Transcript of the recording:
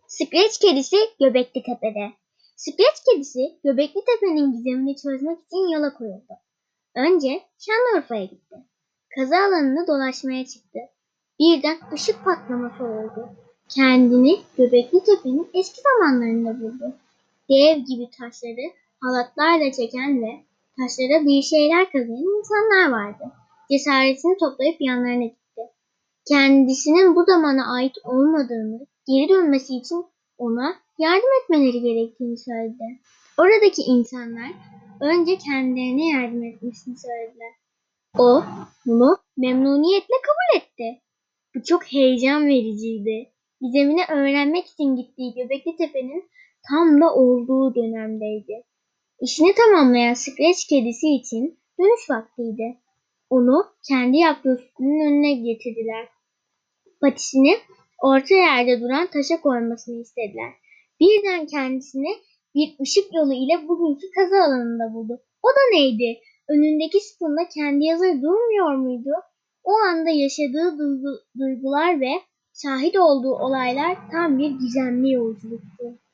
Scratch kedisi Göbekli Tepe'de. Scratch kedisi Göbekli Tepe'nin gizemini çözmek için yola koyuldu. Önce Şanlıurfa'ya gitti. Kazı alanını dolaşmaya çıktı. Birden ışık patlaması oldu. Kendini Göbekli Tepe'nin eski zamanlarında buldu. Dev gibi taşları halatlarla çeken ve taşlara bir şeyler kazıyan insanlar vardı. Cesaretini toplayıp yanlarına gitti. Kendisinin bu zamana ait olmadığını, geri dönmesi için ona yardım etmeleri gerektiğini söyledi. Oradaki insanlar önce kendilerine yardım etmesini söylediler. O bunu memnuniyetle kabul etti. Bu çok heyecan vericiydi. Gizemini öğrenmek için gittiği Göbekli Tepe'nin tam da olduğu dönemdeydi. İşini tamamlayan Scratch kedisi için dönüş vaktiydi. Onu kendi yaptığı sütunun önüne getirdiler. Patisini orta yerde duran taşa koymasını istediler. Birden kendisini bir ışık yolu ile bugünkü kazı alanında buldu. O da neydi? Önündeki sütunda kendi yazarı durmuyor muydu? O anda yaşadığı duygular ve şahit olduğu olaylar tam bir gizemli yolculuktu.